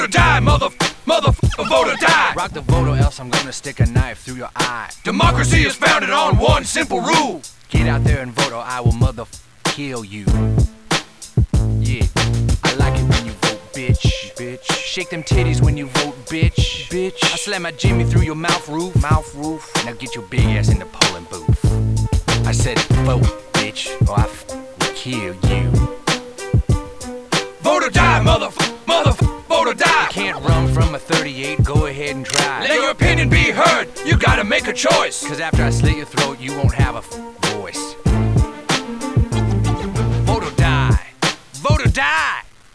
Die, motherfucker, vote or die. Rock the vote or else I'm gonna stick a knife through your eye. Democracy is founded on one simple rule. Get out there and vote or I will kill you. Yeah, I like it when you vote, bitch. Shake them titties when you vote, bitch. I slam my Jimmy through your mouth roof. Now get your big ass in the polling booth. I said vote, bitch, or I will kill you. Vote or die, motherfucker, vote or die. You can't run from a 38, go ahead and try. Let your opinion be heard, you gotta make a choice. Cause after I slit your throat, you won't have a voice. Vote or die. Vote or die.